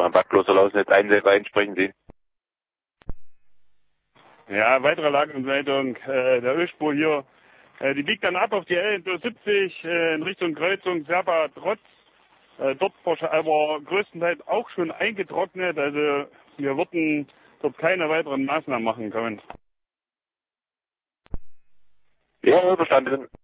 am Bad Klosterlausen jetzt einsprechen sehen. Ja, weitere Lageanleitung der Ölspur hier. Die biegt dann ab auf die L70 in Richtung Kreuzung Serpa-Trotz. Dort aber größtenteils auch schon eingetrocknet. Also wir würden dort keine weiteren Maßnahmen machen können. Ja, verstanden.